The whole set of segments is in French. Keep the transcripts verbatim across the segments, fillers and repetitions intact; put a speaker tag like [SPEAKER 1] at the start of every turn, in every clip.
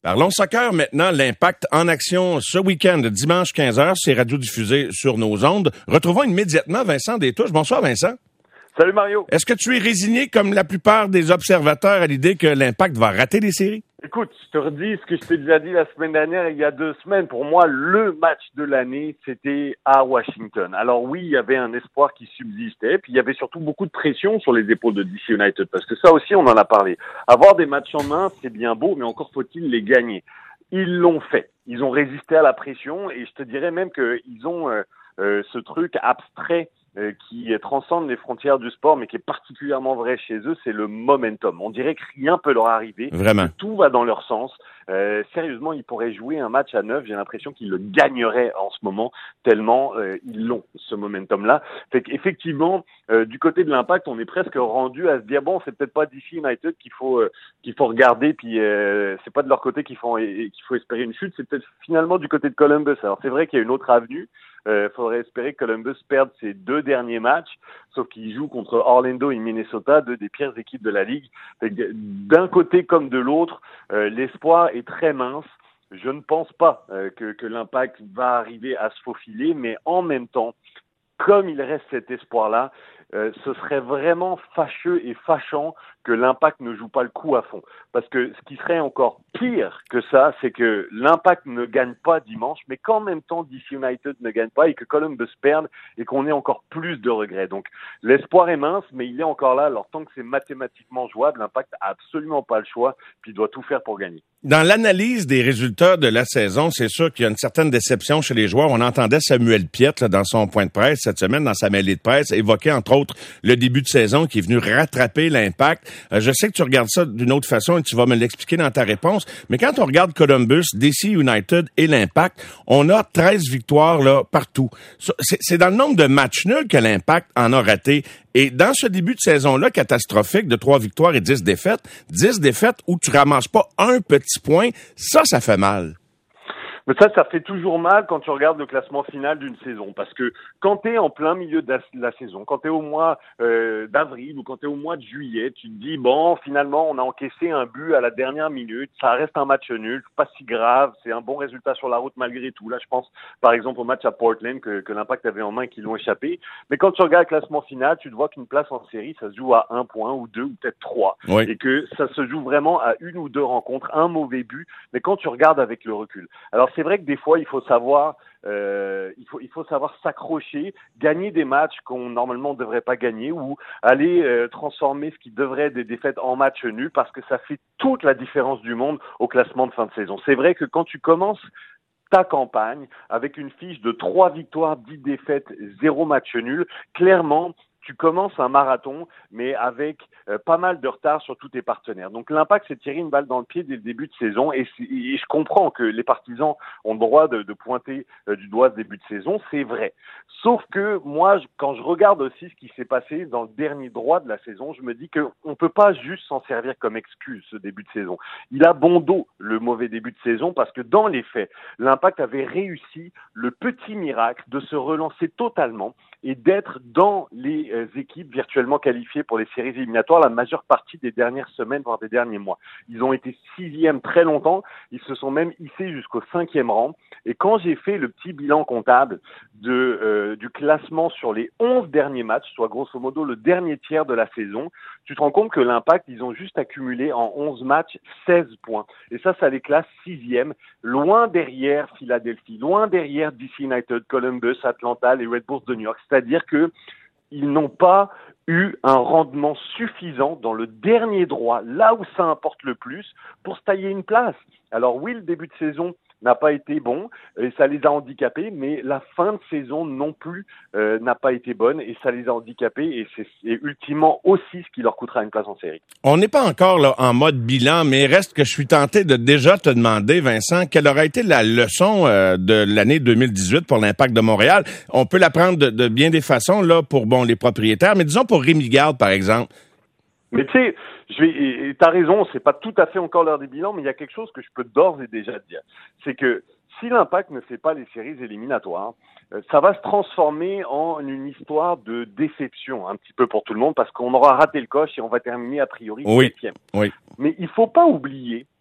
[SPEAKER 1] Parlons soccer maintenant. L'Impact en action ce week-end, dimanche quinze heures. C'est radiodiffusé sur nos ondes. Retrouvons immédiatement Vincent Détouche. Bonsoir, Vincent.
[SPEAKER 2] Salut, Mario.
[SPEAKER 1] Est-ce que tu es résigné, comme la plupart des observateurs, à l'idée que l'Impact va rater les séries?
[SPEAKER 2] Écoute, je te redis ce que je t'ai déjà dit la semaine dernière, il y a deux semaines. Pour moi, le match de l'année, c'était à Washington. Alors oui, il y avait un espoir qui subsistait, puis il y avait surtout beaucoup de pression sur les épaules de D C United, parce que ça aussi, on en a parlé. Avoir des matchs en main, c'est bien beau, mais encore faut-il les gagner. Ils l'ont fait. Ils ont résisté à la pression, et je te dirais même qu'ils ont euh, euh, ce truc abstrait euh, qui transcende les frontières du sport, mais qui est particulièrement vrai chez eux, c'est le momentum. On dirait que rien peut leur arriver.
[SPEAKER 1] Vraiment.
[SPEAKER 2] Tout va dans leur sens. Euh, sérieusement, ils pourraient jouer un match à neuf. J'ai l'impression qu'ils le gagneraient en ce moment, tellement euh, ils l'ont, ce momentum-là. Fait qu'effectivement, euh, du côté de l'Impact, on est presque rendu à se dire, bon, c'est peut-être pas D C United qu'il faut euh, qu'il faut regarder, puis euh, c'est pas de leur côté qu'il faut, qu'il faut espérer une chute, c'est peut-être finalement du côté de Columbus. Alors c'est vrai qu'il y a une autre avenue. Il euh, faudrait espérer que Columbus perde ses deux derniers matchs, sauf qu'ils jouent contre Orlando et Minnesota, deux des pires équipes de la Ligue. Fait que d'un côté comme de l'autre, euh, l'espoir est très mince. Je ne pense pas euh, que, que l'Impact va arriver à se faufiler, mais en même temps, comme il reste cet espoir-là, euh, ce serait vraiment fâcheux et fâchant que l'Impact ne joue pas le coup à fond. Parce que ce qui serait encore pire que ça, c'est que l'Impact ne gagne pas dimanche, mais qu'en même temps D C United ne gagne pas et que Columbus perde et qu'on ait encore plus de regrets. Donc l'espoir est mince, mais il est encore là. Alors tant que c'est mathématiquement jouable, l'Impact a absolument pas le choix, puis il doit tout faire pour gagner.
[SPEAKER 1] Dans l'analyse des résultats de la saison, c'est sûr qu'il y a une certaine déception chez les joueurs. On entendait Samuel Piette là, dans son point de presse cette semaine, dans sa mêlée de presse, évoquer entre autres le début de saison qui est venu rattraper l'Impact. Euh, je sais que tu regardes ça d'une autre façon et tu vas me l'expliquer dans ta réponse, mais quand on regarde Columbus, D C United et l'Impact, on a treize victoires là partout. C'est, c'est dans le nombre de matchs nuls que l'Impact en a raté. Et dans ce début de saison-là catastrophique de trois victoires et dix défaites, dix défaites où tu ramasses pas un petit point, ça, ça fait mal.
[SPEAKER 2] Mais ça, ça fait toujours mal quand tu regardes le classement final d'une saison. Parce que quand tu es en plein milieu de la, de la saison, quand tu es au mois euh, d'avril ou quand tu es au mois de juillet, tu te dis, bon, finalement, on a encaissé un but à la dernière minute, ça reste un match nul, pas si grave, c'est un bon résultat sur la route malgré tout. Là, je pense, par exemple, au match à Portland que, que l'Impact avait en main et qui l'ont échappé. Mais quand tu regardes le classement final, tu te vois qu'une place en série, ça se joue à un point ou deux ou peut-être trois.
[SPEAKER 1] Oui.
[SPEAKER 2] Et que ça se joue vraiment à une ou deux rencontres, un mauvais but. Mais quand tu regardes avec le recul. Alors, c'est vrai que des fois, il faut savoir, euh, il faut, il faut savoir s'accrocher, gagner des matchs qu'on normalement ne devrait pas gagner ou aller euh, transformer ce qui devrait être des défaites en matchs nuls parce que ça fait toute la différence du monde au classement de fin de saison. C'est vrai que quand tu commences ta campagne avec une fiche de trois victoires, dix défaites, zéro match nul, clairement, tu commences un marathon, mais avec euh, pas mal de retard sur tous tes partenaires. Donc l'Impact s'est tiré une balle dans le pied dès le début de saison, et, et je comprends que les partisans ont le droit de, de pointer euh, du doigt ce début de saison, c'est vrai. Sauf que moi, je, quand je regarde aussi ce qui s'est passé dans le dernier droit de la saison, je me dis qu'on ne peut pas juste s'en servir comme excuse ce début de saison. Il a bon dos le mauvais début de saison parce que dans les faits, l'Impact avait réussi le petit miracle de se relancer totalement et d'être dans les euh, équipes virtuellement qualifiées pour les séries éliminatoires la majeure partie des dernières semaines, voire des derniers mois. Ils ont été sixième très longtemps, ils se sont même hissés jusqu'au cinquième rang. Et quand j'ai fait le petit bilan comptable de, euh, du classement sur les onze derniers matchs, soit grosso modo le dernier tiers de la saison, tu te rends compte que l'Impact, ils ont juste accumulé en onze matchs seize points. Et ça, ça les classe sixième, loin derrière Philadelphie, loin derrière D C United, Columbus, Atlanta, les Red Bulls de New York. C'est-à-dire que ils n'ont pas eu un rendement suffisant dans le dernier droit, là où ça importe le plus, pour se tailler une place. Alors oui, le début de saison n'a pas été bon et ça les a handicapés, mais la fin de saison non plus euh, n'a pas été bonne et ça les a handicapés et c'est, c'est ultimement aussi ce qui leur coûtera une place en série.
[SPEAKER 1] On n'est pas encore là en mode bilan, mais reste que je suis tenté de déjà te demander, Vincent, quelle aurait été la leçon euh, de l'année deux mille dix-huit pour l'Impact de Montréal. On peut la prendre de, de bien des façons là pour bon les propriétaires, mais disons pour Rémi Garde, par exemple.
[SPEAKER 2] Mais tu sais, je vais, t'as raison, c'est pas tout à fait encore l'heure des bilans, mais il y a quelque chose que je peux d'ores et déjà te dire. C'est que si l'Impact ne fait pas les séries éliminatoires, ça va se transformer en une histoire de déception un petit peu pour tout le monde parce qu'on aura raté le coche et on va terminer a priori
[SPEAKER 1] oui,
[SPEAKER 2] septième.
[SPEAKER 1] Oui.
[SPEAKER 2] Mais il faut pas oublier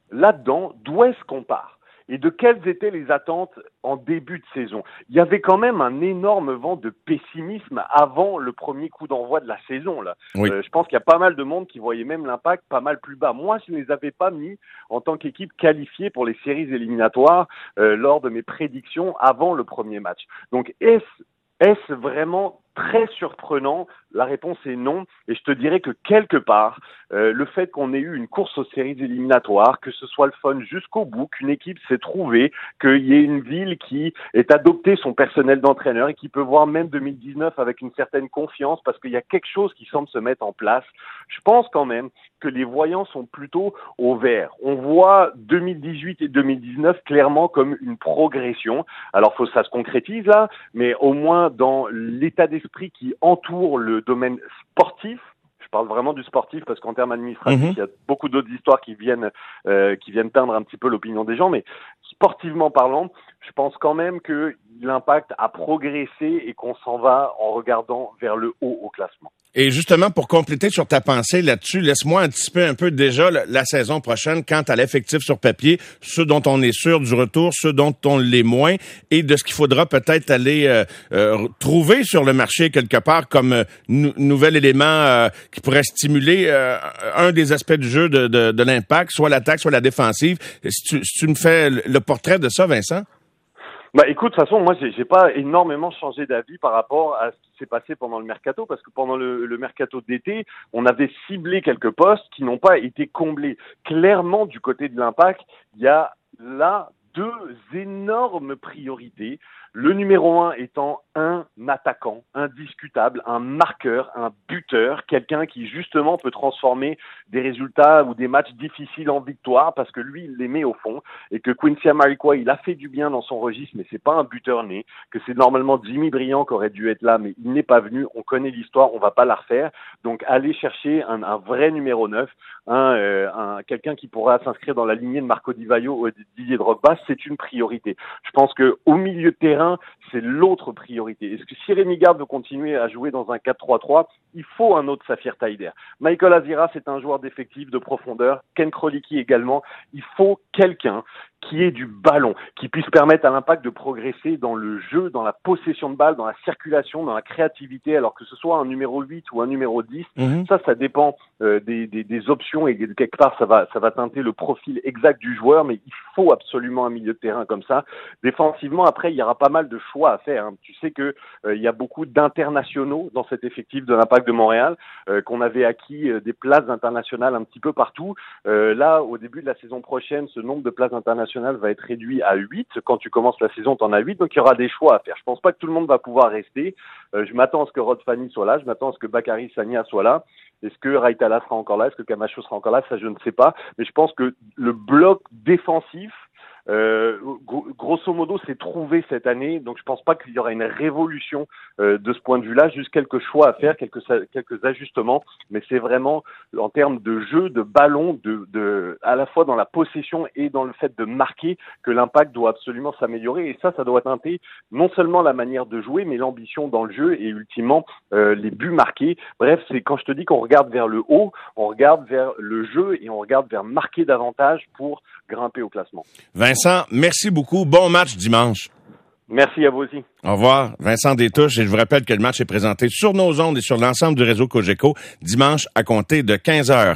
[SPEAKER 2] là-dedans, d'où est-ce qu'on part? Et de quelles étaient les attentes en début de saison? Il y avait quand même un énorme vent de pessimisme avant le premier coup d'envoi de la saison, là.
[SPEAKER 1] Oui.
[SPEAKER 2] Euh, je pense qu'il y a pas mal de monde qui voyait même l'Impact pas mal plus bas. Moi, je ne les avais pas mis en tant qu'équipe qualifiée pour les séries éliminatoires euh, lors de mes prédictions avant le premier match. Donc, est-ce, est-ce vraiment très surprenant? La réponse est non. Et je te dirais que quelque part, euh, le fait qu'on ait eu une course aux séries éliminatoires, que ce soit le fun jusqu'au bout, qu'une équipe s'est trouvée, qu'il y ait une ville qui ait adopté son personnel d'entraîneur et qui peut voir même deux mille dix-neuf avec une certaine confiance parce qu'il y a quelque chose qui semble se mettre en place. Je pense quand même que les voyants sont plutôt au vert. On voit deux mille dix-huit et deux mille dix-neuf clairement comme une progression. Alors, faut que ça se concrétise là, mais au moins dans l'état d'esprit qui entoure le domaine sportif. Je parle vraiment du sportif parce qu'en termes administratifs, mmh. il y a beaucoup d'autres histoires qui viennent euh, qui viennent teindre un petit peu l'opinion des gens, mais sportivement parlant, je pense quand même que l'Impact a progressé et qu'on s'en va en regardant vers le haut au classement.
[SPEAKER 1] Et justement, pour compléter sur ta pensée là-dessus, laisse-moi anticiper un peu déjà la, la saison prochaine quant à l'effectif sur papier, ceux dont on est sûr du retour, ceux dont on l'est moins, et de ce qu'il faudra peut-être aller euh, euh, trouver sur le marché quelque part comme euh, nou- nouvel élément euh, qui pourrait stimuler euh, un des aspects du jeu de, de, de l'Impact, soit l'attaque, soit la défensive. Si tu, si tu me fais le portrait de ça, Vincent?
[SPEAKER 2] Bah écoute, de toute façon, moi j'ai, j'ai pas énormément changé d'avis par rapport à ce qui s'est passé pendant le mercato, parce que pendant le, le mercato d'été, on avait ciblé quelques postes qui n'ont pas été comblés. Clairement, du côté de l'Impact, il y a là deux énormes priorités. Le numéro un étant un attaquant indiscutable, un marqueur, un buteur, quelqu'un qui justement peut transformer des résultats ou des matchs difficiles en victoire parce que lui, il les met au fond et que Quincy Amarikwa, il a fait du bien dans son registre, mais c'est pas un buteur né, que c'est normalement Jimmy Briand qui aurait dû être là, mais il n'est pas venu. On connaît l'histoire, on va pas la refaire. Donc, aller chercher un, un vrai numéro neuf, un, euh, un, quelqu'un qui pourra s'inscrire dans la lignée de Marco Di Vaio ou de Didier Drogba, c'est une priorité. Je pense que au milieu de terrain, c'est l'autre priorité. Est-ce que si Rémi Garde veut continuer à jouer dans un quatre trois trois, il faut un autre Safir Taider. Michael Azira, c'est un joueur d'effectif, de profondeur. Ken Kroliki également. Il faut quelqu'un qui ait du ballon, qui puisse permettre à l'Impact de progresser dans le jeu, dans la possession de balle, dans la circulation, dans la créativité, alors que ce soit un numéro huit ou un numéro dix. Mm-hmm. Ça, ça dépend euh, des, des, des options et quelque part, ça va, ça va teinter le profil exact du joueur, mais il faut absolument un milieu de terrain comme ça. Défensivement, après, il y aura pas mal de choix à faire. Hein. Tu sais que euh, il y a beaucoup d'internationaux dans cet effectif de l'Impact de Montréal, euh, qu'on avait acquis euh, des places internationales un petit peu partout. Euh, là, au début de la saison prochaine, ce nombre de places internationales va être réduit à huit. Quand tu commences la saison, tu en as huit, donc il y aura des choix à faire. Je pense pas que tout le monde va pouvoir rester. Euh, je m'attends à ce que Rod Fanny soit là, je m'attends à ce que Bakary Sagna soit là. Est-ce que Raitala sera encore là? Est-ce que Camacho sera encore là? Ça, je ne sais pas. Mais je pense que le bloc défensif, Euh, grosso modo, c'est trouvé cette année, donc je pense pas qu'il y aura une révolution euh, de ce point de vue-là, juste quelques choix à faire, quelques quelques ajustements, mais c'est vraiment en termes de jeu, de ballon, de, de à la fois dans la possession et dans le fait de marquer que l'Impact doit absolument s'améliorer, et ça, ça doit teinter non seulement la manière de jouer, mais l'ambition dans le jeu et ultimement euh, les buts marqués. Bref, c'est quand je te dis qu'on regarde vers le haut, on regarde vers le jeu et on regarde vers marquer davantage pour grimper au classement.
[SPEAKER 1] Vincent, merci beaucoup. Bon match dimanche.
[SPEAKER 2] Merci à vous aussi.
[SPEAKER 1] Au revoir. Vincent Détouche. Et je vous rappelle que le match est présenté sur nos ondes et sur l'ensemble du réseau Cogeco dimanche à compter de quinze heures.